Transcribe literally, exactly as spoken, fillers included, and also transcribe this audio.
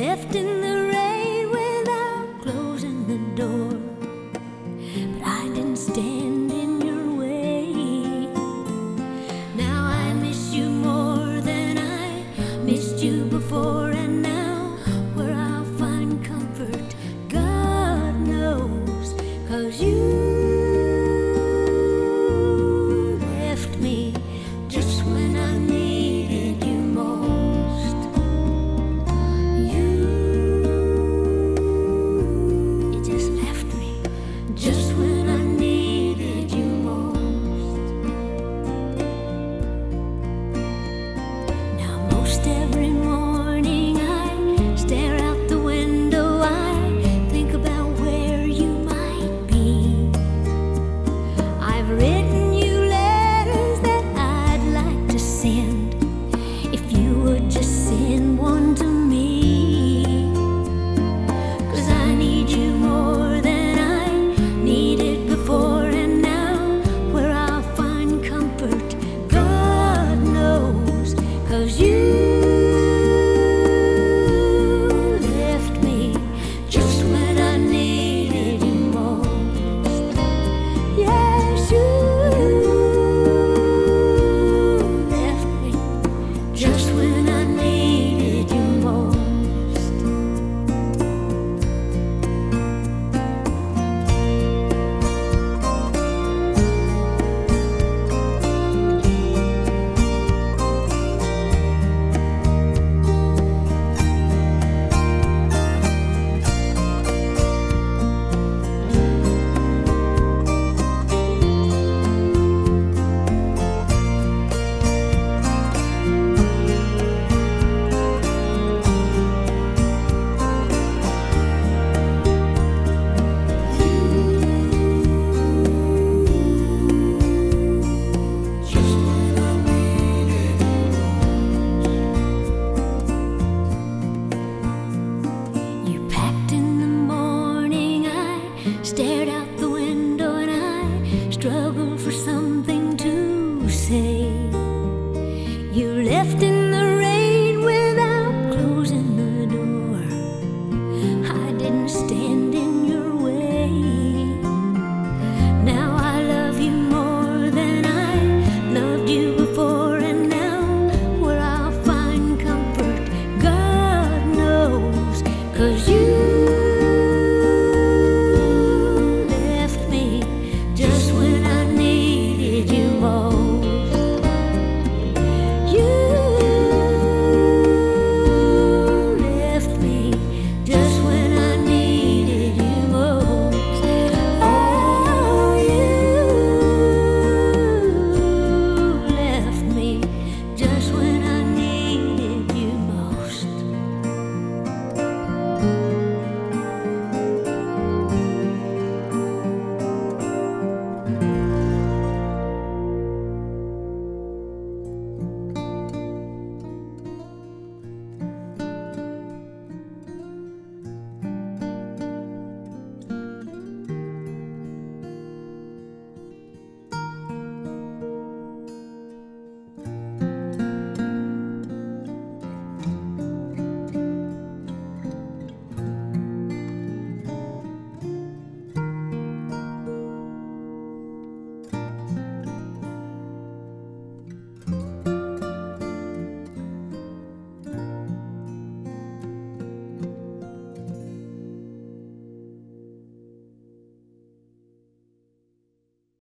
left in the rain without closing the door, but I didn't stand in your way. Now I miss you more than I missed you before, and now where I'll find comfort, God knows, 'cause you left me just when I needed you most. You, you just left me just when I needed you most. Now most every morning I stare out the window, I think about where you might be. I've written you letters that I'd like to send, if you would just send one to me. 'Cause I need you more than I needed before, and now where I'll find comfort, God knows, 'cause you left me just when I needed you most. Yes, you left me just when I needed you most. You packed in the morning, I stared out the window, and I struggled for something to say. You left in the rain without closing the door, I didn't stand in your way. Now I love you more than I loved you before, and now where I'll find comfort, God knows, 'cause you